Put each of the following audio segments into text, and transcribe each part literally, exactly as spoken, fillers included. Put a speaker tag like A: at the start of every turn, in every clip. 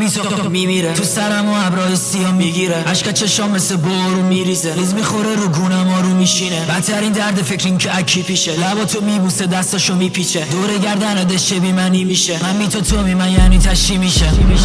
A: بی تو میمیره، تو سرم و ابرای سیاه میگیره، عشق چشام مثل بارون میریزه، ریز میخوره رو گونم آروم میشینه، بدترین درد فکرین که اکی پیشه، لبا تو میبوسه دستاشو میپیچه، دور گردن دشه بی منی میشه، من بی تو تو می من یعنی تشی میشه.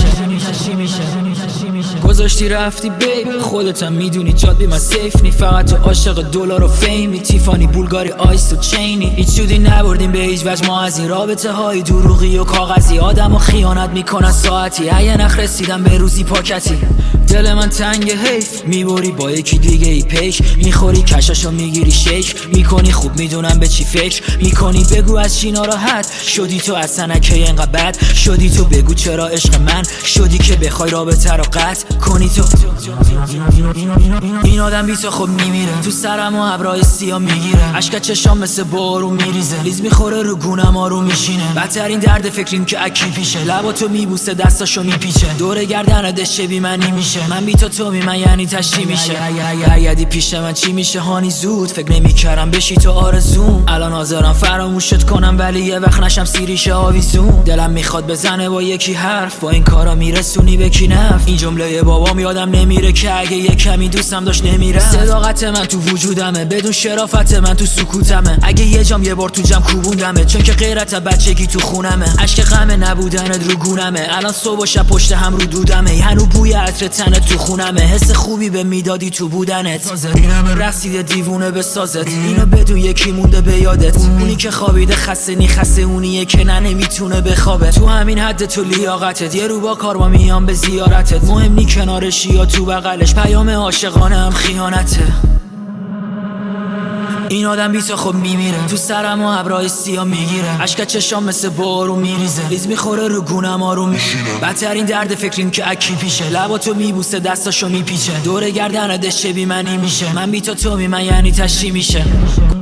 A: گذاشتی رفتی بیب، خودتم میدونی جاد بی من سیف نی، فقط تو عاشق دلار و فیمی، تیفانی بولگاری آیس و چینی، هیچ جودی نبردیم به هیچ وجه ما از این رابطه های دروغی و کاغذی، آدم و خیانت میکنن ساعتی، اگه نخ رسیدم به روزی پاکتی، دل من تنگ حیف، میبری با یکی دیگه ای پیک، میخوری کشاشو میگیری شیک میکنی، خوب میدونم به چی فکر میکنی، بگو از چی ناراحت شدی تو، اصلا اکی اینقدر بد شدی تو، بگو چرا عشق من شدی که بخوای رابطه رو قطع کنی تو. این آدم بی تو خب میمیره، تو سرم و ابرای سیاه میگیره، عشق چشام مثل بارون میریزه، ریز میخوره رو گونم آروم میشینه، بدترین درد فکریم که اکی پیشه، لبا تو میبوسه دستاشو میپیچه، دور گردن دشه بی منی میشه، من بی تو تو می من یعنی تشی میشه، یدی پیش من چی میشه هانی زود، فکر نمیکردم بشی تو آرزوم، الان حاضرم فراموشت کنم ولی یه وقت نشم سیریش آویزون، دلم میخواد بزنه با یکی حرف، با این کارا میرسونی به کی نف، این جمله بابام یادم نمیره که اگه یه کمی دوستم داشت نمیره، صداقت من تو وجودمه بدون شرافت من تو سکوتمه، اگه یه جام یه بار تو جمع کوبوندمه، چون که غیرت بچگی تو خونمه، عشق غم نبودنت رو گونمه، الان صبح و شب پشت هم رو دودمه، هنو بوی عطر تنت تو خونمه، حس خوبی به میدادی تو بودنت، اینم رسیده دیوونه به سازت، اینو بدون یکی مونده به یادت، اونی که خوابیده خسته نی خسته، اونیه که نه نمیتونه بخوابه، تو همین حد تو لیاقتت، یه رو با کار با میام به زیارتت، مهم نی کنارشی یا تو بغلش، پیام عاشقانه هم خیانته. این آدم بی تو خب میمیره، تو سرم و ابرای سیاه میگیره، عشق چشام مثل بارون میریزه، ریز میخوره رو گونم آروم میشینه، بدترین درد فکریم که اکی پیشه، لبا تو میبوسه دستاشو میپیچه، دور گردن دشه بی منی میشه، من بی تو تو می من یعنی تشی میشه.